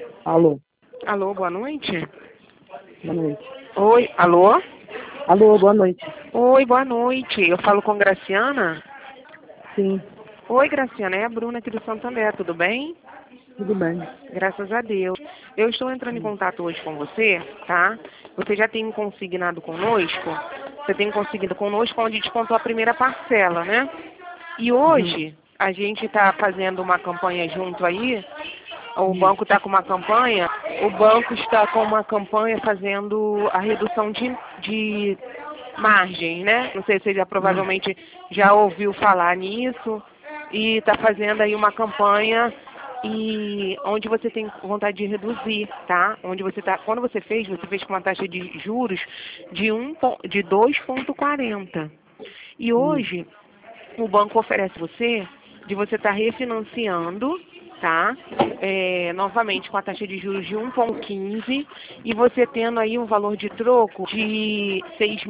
Alô, Alô, boa noite. boa noite. Oi, alô? Alô, boa noite. Oi, boa noite. Eu falo com Graciana? Sim, Oi, Graciana, é a Bruna aqui do Santander, tudo bem? tudo bem. Graças a Deus. Eu estou entrando em contato hoje com você, tá? Você já tem consignado conosco? Você tem consignado conosco onde descontou a primeira parcela, né? E hoje a gente está fazendo uma campanha junto aí. O banco está com uma campanha. O banco está com uma campanha fazendo a redução de margem, né? Não sei se você já provavelmente já ouviu falar nisso. E está fazendo aí uma campanha e onde você tem vontade de reduzir, tá? Onde você tá, quando você fez com uma taxa de juros de 2,40. E hoje o banco oferece de você estar refinanciando, tá? Novamente com a taxa de juros de 1,15 e você tendo aí um valor de troco de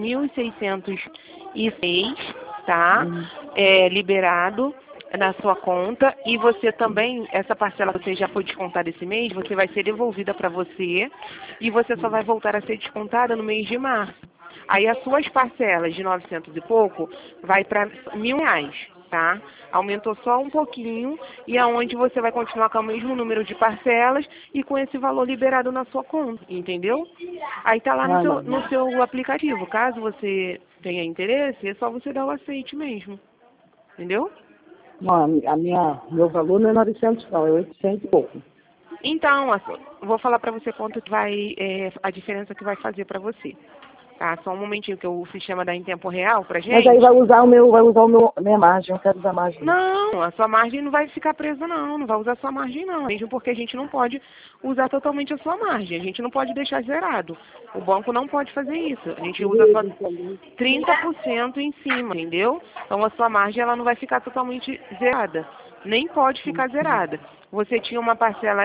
6.606, tá? Liberado na sua conta e você também, essa parcela que você já foi descontada esse mês, você vai ser devolvida para você e você só vai voltar a ser descontada no mês de março. Aí as suas parcelas de 900 e pouco vai para R$ 1.000, tá? Aumentou só um pouquinho e aonde você vai continuar com o mesmo número de parcelas e com esse valor liberado na sua conta, entendeu? Aí tá lá no seu aplicativo. Caso você tenha interesse, é só você dar o aceite mesmo, entendeu? Não, meu valor não é 900 não, é 800 e pouco. Então, vou falar para você quanto que vai, a diferença que vai fazer para você. Tá, só um momentinho que o sistema dá em tempo real pra gente. Mas aí vai usar minha margem, eu não quero usar margem. Não, a sua margem não vai ficar presa não vai usar a sua margem não. Mesmo porque a gente não pode usar totalmente a sua margem, a gente não pode deixar zerado. O banco não pode fazer isso. A gente usa só 30% em cima, entendeu? Então a sua margem ela não vai ficar totalmente zerada. Nem pode ficar zerada. Você tinha uma parcela,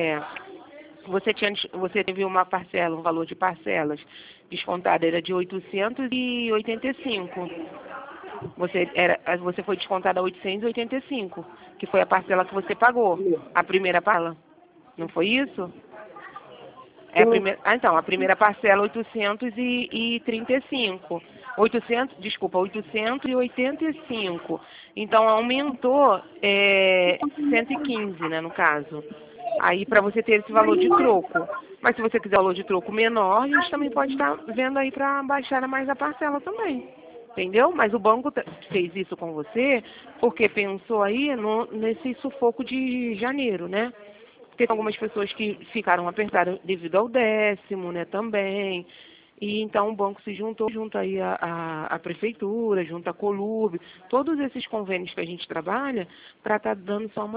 você teve uma parcela, um valor de parcelas descontada era de 885. Você foi descontada 885, que foi a parcela que você pagou. A primeira parcela. Não foi isso? Então, a primeira parcela 835. 885. Então aumentou 115, né, no caso. Aí para você ter esse valor de troco. Mas se você quiser valor de troco menor, a gente também pode estar vendo aí para baixar mais a parcela também. Entendeu? Mas o banco fez isso com você porque pensou aí nesse sufoco de janeiro, né? Porque tem algumas pessoas que ficaram apertadas devido ao 10º, né, também. E então o banco se juntou junto aí à prefeitura, junto à Colurb, todos esses convênios que a gente trabalha, para estar dando só uma